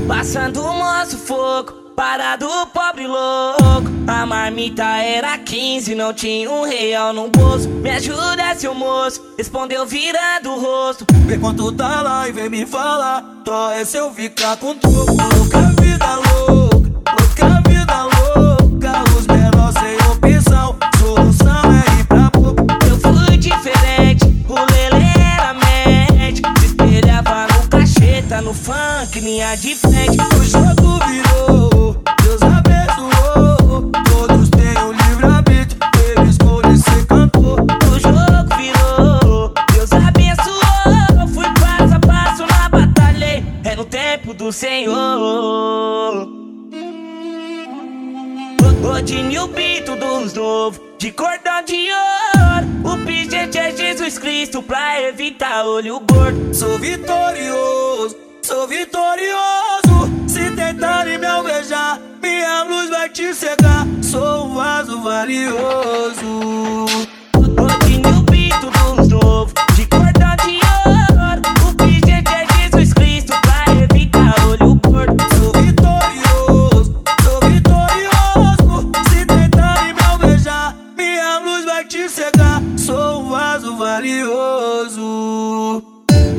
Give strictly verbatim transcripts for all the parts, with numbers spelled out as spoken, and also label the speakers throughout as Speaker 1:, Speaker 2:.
Speaker 1: Passando o moço fogo, parado pobre louco. A marmita era quinze, não tinha um real no bolso. Me ajuda, seu moço, respondeu virando o rosto.
Speaker 2: Vê quanto tá lá e vem me falar. Só é se eu ficar com troco. Louca vida louca, louca vida louca. Os menores sem opção, solução é ir pra pouco.
Speaker 1: Eu fui diferente, o lelê era mente. Se espelhava no cacheta, no funk, linha de frente.
Speaker 2: O jogo virou, Deus abençoou. Todos têm um livre-arbítrio, ele escolhe ser cantor.
Speaker 1: O jogo virou, Deus abençoou. Fui passo a passo na batalha, é no tempo do Senhor. Rodinho, o pito dos novos, de cordão de ouro. O pingente é Jesus Cristo pra evitar olho gordo.
Speaker 2: Sou vitorioso, sou vitorioso. Se tentarem me alvejar, minha luz vai te cegar. Sou um vaso valioso.
Speaker 1: Rodinho, o pito dos novos, de cordão de ouro. O pingente é Jesus Cristo pra evitar olho gordo.
Speaker 2: Sou vitorioso, sou vitorioso. Se tentarem me alvejar, minha luz vai te cegar. Sou um vaso valioso.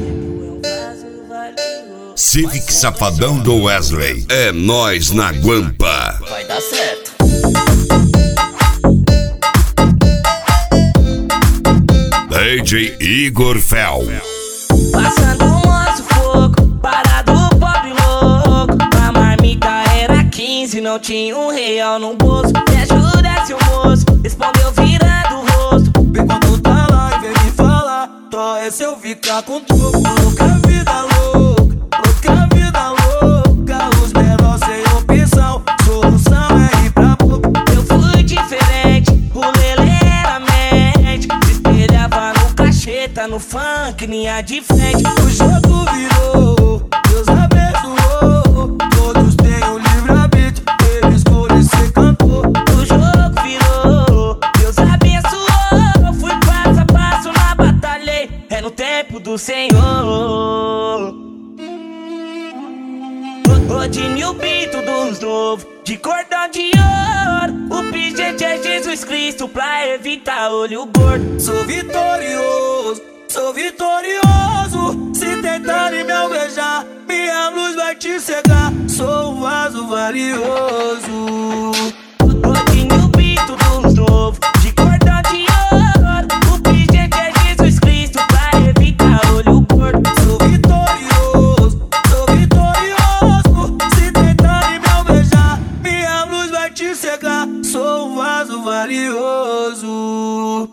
Speaker 3: Civic Safadão do Wesley. É nós na Guampa.
Speaker 1: Vai dar certo.
Speaker 3: D J Igor Fel.
Speaker 1: Passando o moço fogo, parado pobre louco. A marmita era quinze, não tinha um real no bolso. Me ajuda, seu moço, respondeu virando o rosto.
Speaker 2: Vê quando tá lá e vem me falar. Só é se eu ficar com troco. Louca vida louca, louca vida louca. Os menores sem opção, solução é ir pra pouco.
Speaker 1: Eu fui diferente, o lelê era mente. Se espelhava no cacheta, no funk, linha de frente.
Speaker 2: O jogo virou, Deus abençoou. Todos têm um livre-arbítrio, ele escolhe ser cantor.
Speaker 1: O jogo virou, Deus abençoou. Fui passo a passo na batalha, é no tempo do Senhor. Rodinho, o pito dos novos, de cordão de ouro. O pingente é Jesus Cristo pra evitar olho gordo.
Speaker 2: Sou vitorioso, sou vitorioso. Se tentarem me alvejar, minha luz vai te cegar. Sou um vaso valioso.
Speaker 1: Rodinho, o pito dos novos, de cordão de ouro. O pingente é Jesus Cristo pra evitar olho gordo.
Speaker 2: Sou vitorioso, sou vitorioso. Se tentarem me alvejar, minha luz vai te cegar. Sou um vaso valioso.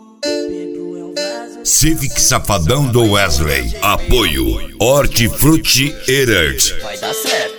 Speaker 3: Civic Safadão do Wesley. Apoio Hortifruti Erert.
Speaker 1: Vai dar certo.